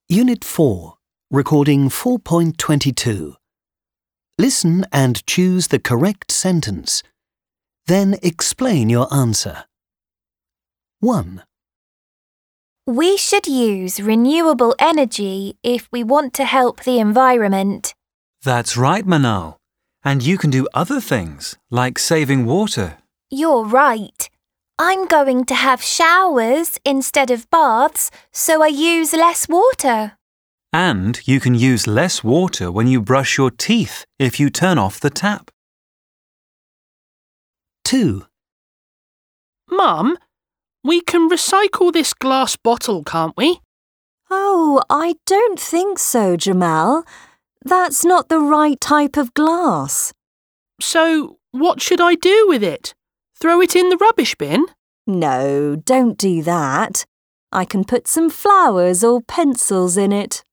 Unit 4, recording 4.22. Listen and choose the correct sentence. Then explain your answer. 1. We should use renewable energy if we want to help the environment. That's right, Manal. And you can do other things, like saving water. You're right. I'm going to have showers instead of baths, so I use less water. And you can use less water when you brush your teeth if you turn off the tap. 2. Mum, we can recycle this glass bottle, can't we? Oh, I don't think so, Jamal. That's not the right type of glass. So, what should I do with it? Throw it in the rubbish bin? No, don't do that. I can put some flowers or pencils in it.